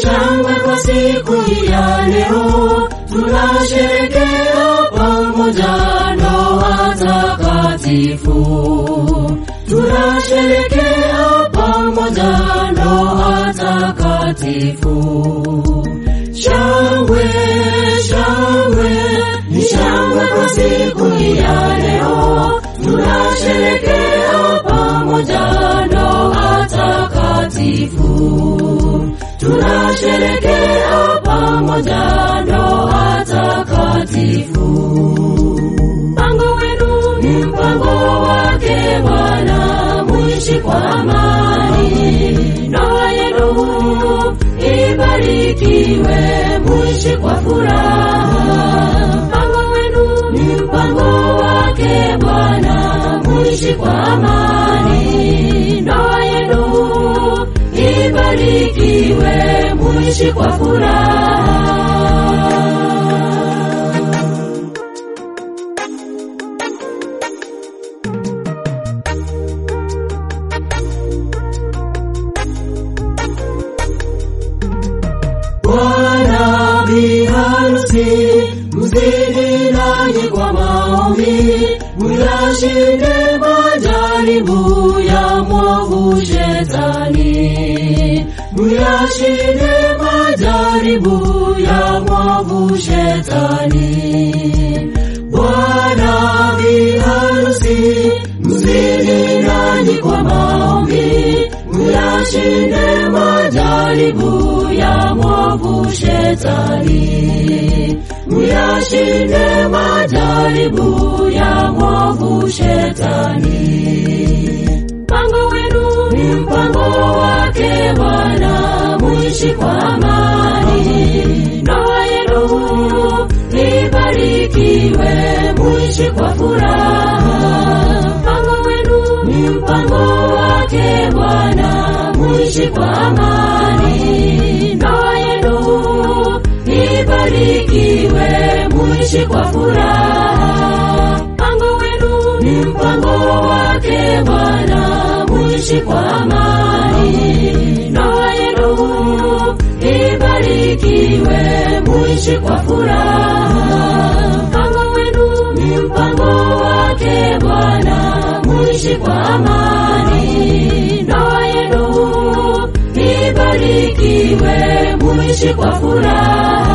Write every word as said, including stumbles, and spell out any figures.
shangwe kwa siku ya leo, tunasherehekea pamoja ndoa takatifu. Tunasherehekea pamoja ndoa takatifu. Shangwe, shangwe, ni shangwe kwa siku ya leo, tunasherehekea pamoja ndoa takatifu. Tunasherehekea pamoja ndoa takatifu. Mpango wenu ni mpango wake Bwana, muishi kwa amani. Ndoa yenu ibarikiwe, muishi kwa furaha. Mpango wenu ni mpango wake Bwana, muishi kwa amani. Ndoa yenu ibarikiwe, muishi kwa furaha. Bwana bi harusi, mzidi nanyi kwa maombi, muyashinde majaribu ya mwovu shetani. Muyashinde majaribu ya mwovu shetani. Bwana bi harusi, mzidi nanyi kwa maombi, muyashinde majaribu ya mwovu shetani. Muyashinde majaribu ya mwovu shetani. Mpango wenu ni mpango wake Bwana, muishi kwa amani. Ndoa yenu ibarikiwe, muishi kwa furaha. Mpango wenu ni mpango wake Bwana, muishi kwa amani. Ndoa yenu ibarikiwe, muishi kwa furaha. Mpango wenu ni mpango wake Bwana, muishi kwa amani. Ndoa yenu ibarikiwe, muishi kwa furaha. Mpango wenu ni mpango wake Bwana, muishi kwa amani. Ndoa yenu ibarikiwe, muishi kwa furaha.